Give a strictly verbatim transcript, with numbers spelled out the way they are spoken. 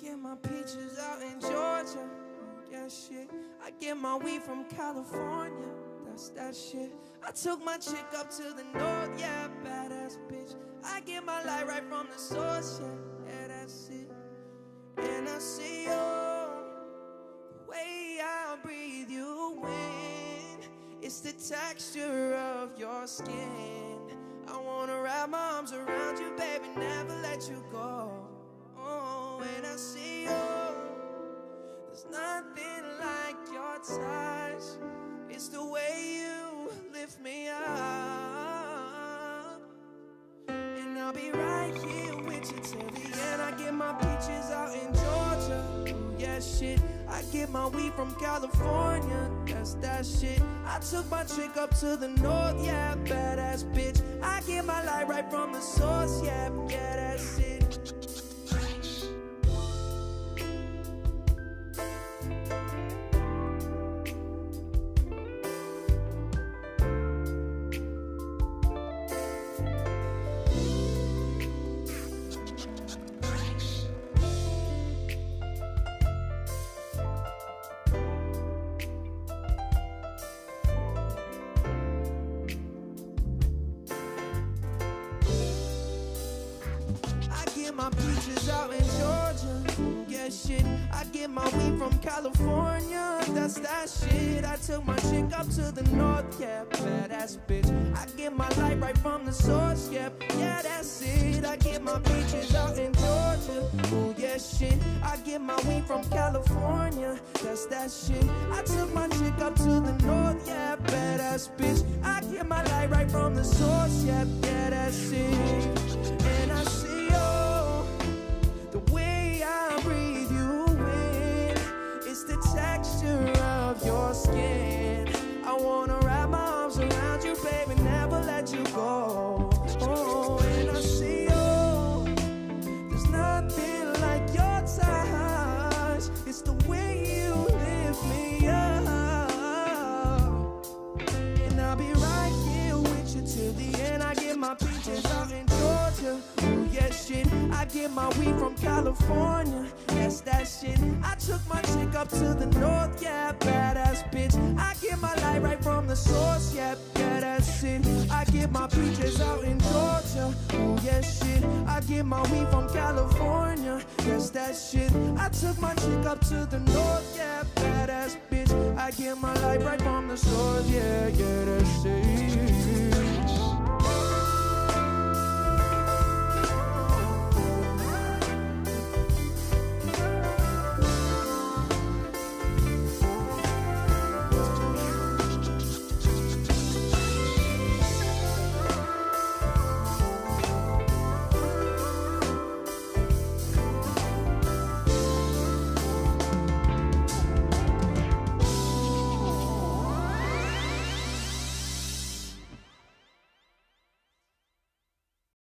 get my peaches out in Georgia. Yeah, shit. I get my weed from California. That's that shit. I took my chick up to the north. Yeah, badass bitch. I get my light right from the source. Yeah, yeah, that's it. And I see you, the way I breathe you in. It's the texture of your skin. I wanna wrap my arms around you, baby, never let you go. Oh, when I see you, there's nothing like your touch. It's the way you lift me up. And I'll be right here with you till the end. I get my peaches out in Georgia. Ooh, yeah, shit. I get my weed from California. That's that shit. I took my chick up to the north. Yeah, badass bitch. I get my light right from the source. Yeah, yeah, that's it. My peaches out in Georgia, yeah, shit. I get my weed from California, that's that shit. I took my chick up to the north, yeah, badass bitch. I get my light right from the source, yeah, yeah, that's it. I get my peaches out in Georgia, oh yeah, shit. I get my weed from California, that's that shit. I took my chick up to the north, yeah, badass bitch. I get my light right from the source, yeah, yeah, that's it. And I see of your skin. I wanna wrap my arms around you, baby, never let you go. Oh, and I see you, there's nothing like your touch. It's the way you lift me up. And I'll be right here with you till the end. I get my peaches out in Georgia. Oh yeah, shit. I get my weed from California. Yes, that shit. I took my chick up to the north, yeah, badass bitch. I get my light right from the source, yeah, yeah, that's it. I get my peaches out in Georgia, oh yeah, shit. I get my weed from California, yes, that shit. I took my chick up to the north, yeah, badass bitch. I get my light right from the source, yeah, yeah, that's it.